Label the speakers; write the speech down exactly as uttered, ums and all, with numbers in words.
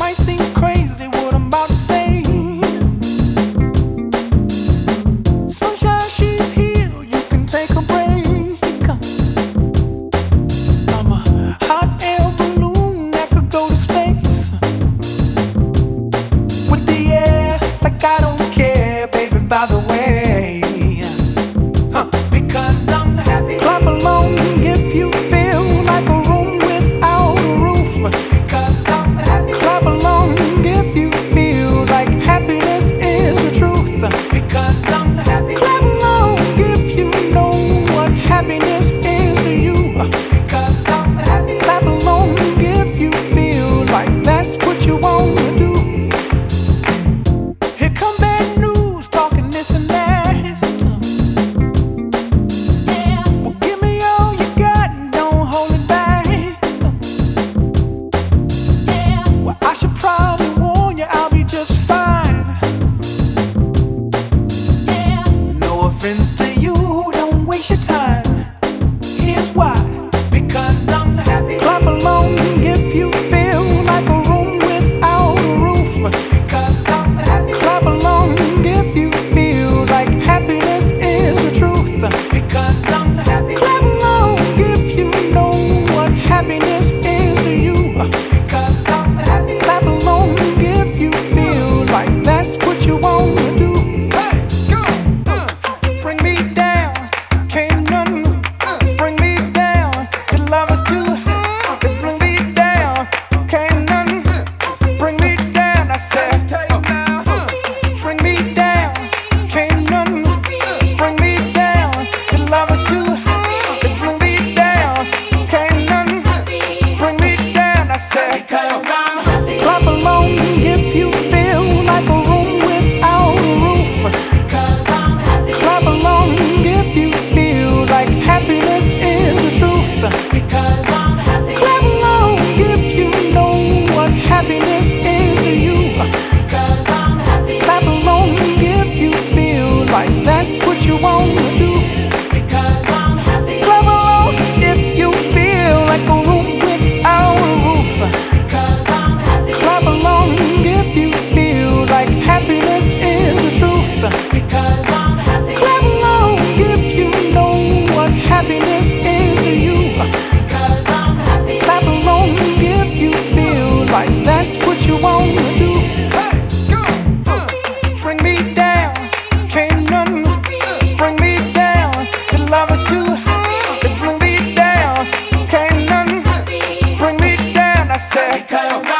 Speaker 1: might seem crazy what I'm about to say. Sunshine, she's here, you can take a break. I'm a hot air balloon that could go to space with the air, like I don't care, baby, by the way. Huh. Because I'm happy. Clap along if you feel like a room without a roof. Because I'm happy. Clap along if you feel like happiness is the truth. Because I'm happy. Clap along if you know what happiness is to you. Because I'm happy. Clap along if you feel like that's what you want to do. Here come bad news, talking this and that. To you, don't waste your time. Here's why. Because I'm happy. Clap along if you feel like a room without a roof. Because I'm happy. Clap along if you feel like happiness is the truth. Because I'm happy. Clap along if you know what happiness is to you. Because I'm happy. Clap along if you feel like that's what you want to do. Because